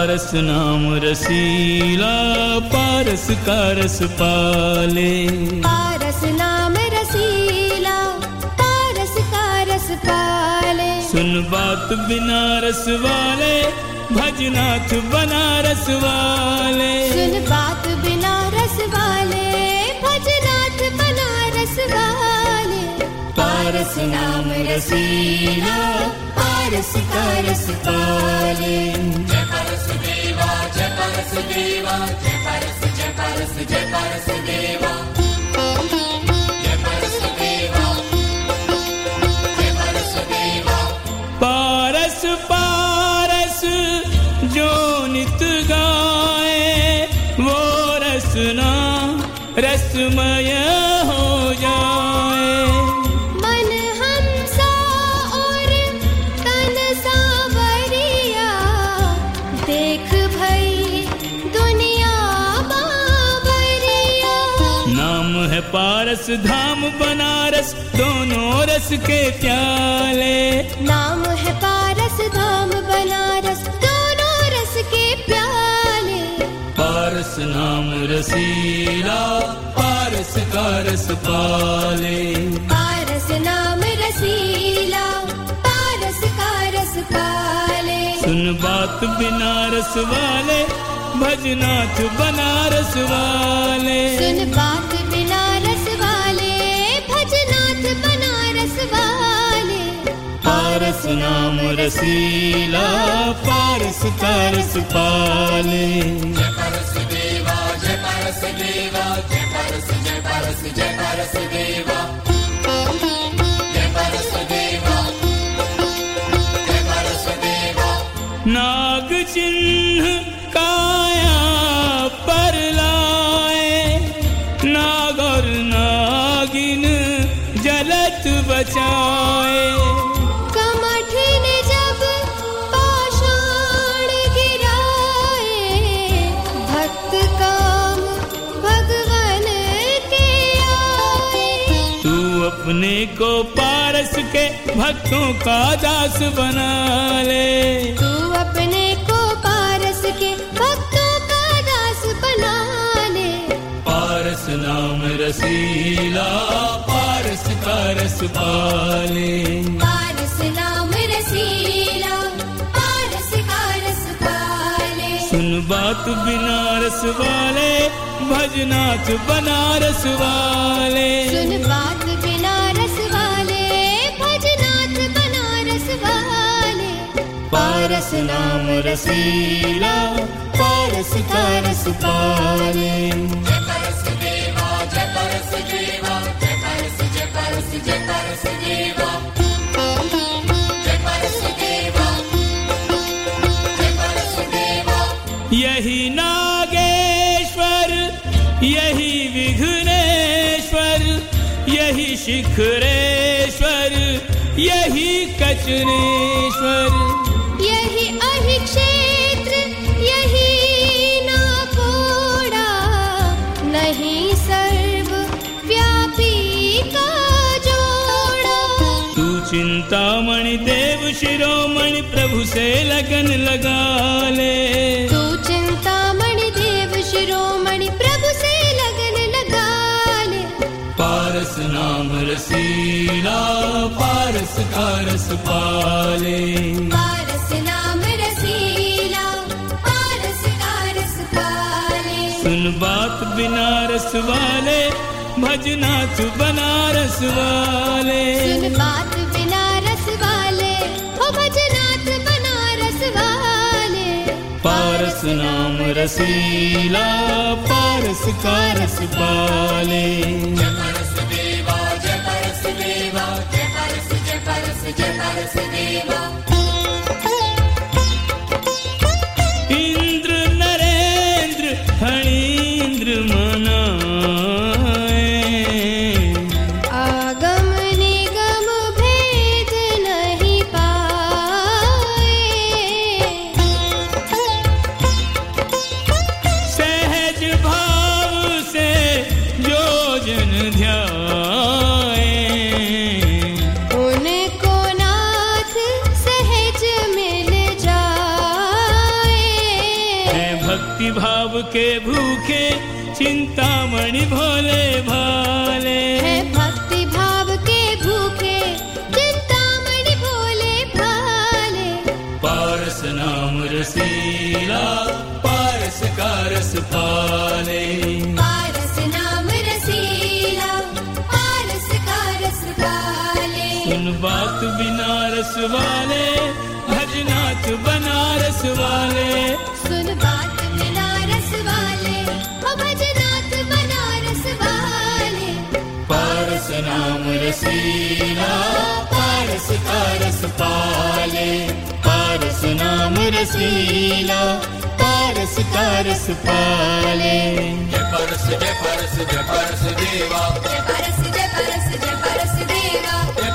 पारस नाम रसीला पारस का रस पाले। पारस नाम रसीला पारस का रस पाले। सुन बात बनारस वाले भजनाथ बनारस वाले। सुन बात बनारस वाले भजनाथ बनारस वाले। पारस नाम रसीला पारस का रस पाले। जय पारस देवा जय पारस देवा जय पारस जय पारस जय पारस देवा। जय पारस देवा जय पारस देवा। पारस पारस जो नित गाए वो रसना रसमय हो जाए। मन हमसा और तन सांवरिया देख भई दुनिया बाबरिया। नाम है पारस धाम बनारस दोनों रस के प्याले। नाम है पारस धाम बनारस दोनों रस के प्याले। पारस नाम रसीला पारस का रस पाले। पारस नाम रसीला पारस का रस पाले। सुन बात बनारस वाले भजनाथ बनारस वाले। सुन बात बनारस वाले भजनाथ बनारस वाले। पारस नाम रसीला पारस का रस पाले। जय पारस देवा जय पारस देवा जय पारस जय पारस जय पारस देवा। जय पारस देवा जय पारस देवा। नाग चिन्ह काया पर लाए नाग और नागिन जलत बचाए। कमठिन जब पाषाण गिराए भक्त काम भगवन के आए। तू अपने को पारस के भक्तों का दास बना ले। तू अपने को पारस के भक्तों का दास बना ले। पारस नाम रसीला पारस का रस पाले। पारस नाम रसीला पारस का रस पाले। सुन बात बनारस वाले भजनाथ बनारस वाले। सुन बात बनारस वाले भजनाथ बनारस वाले। पारस नाम रसीला पारस का रस पाले। जय पारस देवा जय पारस देवा जय पारस जय पारस जय पारस देवा। जय पारस देवा जय पारस देवा। यही नागेश्वर यही विघ्नेश्वर यही शिखरेश्वर यही कचनेश्वर। यही अहि क्षेत्र यही नाकोड़ा नहीं सर्व व्यापी का जोड़ा। तू चिंतामणि देव शिरोमणि प्रभु से लगन लगा ले। तू चिंतामणि देव शिरोमणि प्रभु से लगन लगा ले। पारस नाम रसीला पारस का रस पाले। पारस नाम रसीला पारस का रस पाले। सुन बात बनारस वाले भजनाथ बनारस वाले। सुन बात बनारस वाले ओ भजनाथ बनारस वाले। पारस नाम रसीला पारस का रस पाले। जय पारस देवा जय पारस देवा जय पारस जय पारस जय पारस देवा। इंद्र नरेंद्र फणींद्र मनाए। आगम निगम भेद नहीं पाए। सहज भाव से जो जन ध्याए। उनको नाथ से के भूखे चिंतामणि भोले भाले। है भक्ति भाव के भूखे चिंतामणि भोले भाले। पारस नाम रसीला पारस का रस पाले। पारस नाम रसीला पारस का रस पाले। सुन बात बनारस वाले भजनाथ बनारस वाले। सुन बात बनारस वाले ओ भजनाथ बनारस वाले। पारस नाम रसीला पारस का रस पाले। पारस नाम रसीला पारस का रस पाले। जय परस जय परस जय परस देवा जय परस जय परस जय परस देवा।